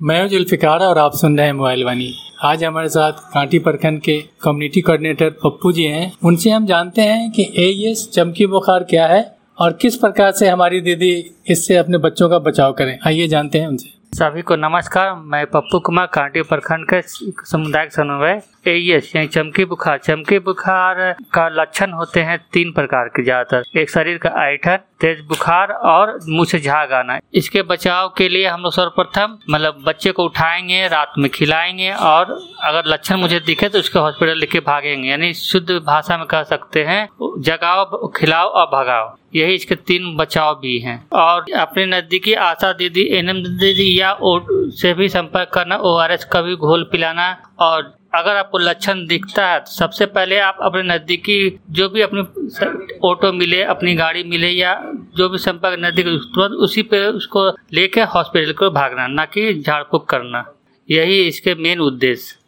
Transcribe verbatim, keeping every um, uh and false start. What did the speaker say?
मैं हूं जुल्फिकार और आप सुन रहे हैं मोबाइल वाणी। आज हमारे साथ कांटी प्रखंड के कम्युनिटी कोऑर्डिनेटर पप्पू जी हैं। उनसे हम जानते हैं कि एईएस चमकी बुखार क्या है और किस प्रकार से हमारी दीदी इससे अपने बच्चों का बचाव करें। आइए जानते हैं उनसे। सभी को नमस्कार। मैं पप्पू कुमार कांटी प्रखंड के सामुदायिक समन्वय एईएस यानी चमकी बुखार। चमकी बुखार का लक्षण होते हैं तीन प्रकार के ज्यादातर। एक शरीर का ऐंठन, तेज बुखार और मुंह से झाग आना। इसके बचाव के लिए हम लोग सर्वप्रथम मतलब बच्चे को उठाएंगे, रात में खिलाएंगे और अगर लक्षण मुझे दिखे तो उसको हॉस्पिटल लेके भागेंगे। यानी शुद्ध भाषा में कह सकते हैं जगाओ, खिलाओ और भगाओ। यही इसके तीन बचाव भी हैं। और अपने नजदीकी आशा दीदी, एनएम दीदी या ओ से भी संपर्क करना। ओआरएस का भी घोल पिलाना। और अगर आपको लक्षण दिखता है तो सबसे पहले आप अपने नज़दीकी जो भी अपनी ऑटो मिले, अपनी गाड़ी मिले या जो भी संपर्क नज़दीक, तुरंत उसी पे उसको लेके हॉस्पिटल को भागना, ना कि झाड़ फूक करना। यही इसके मेन उद्देश्य।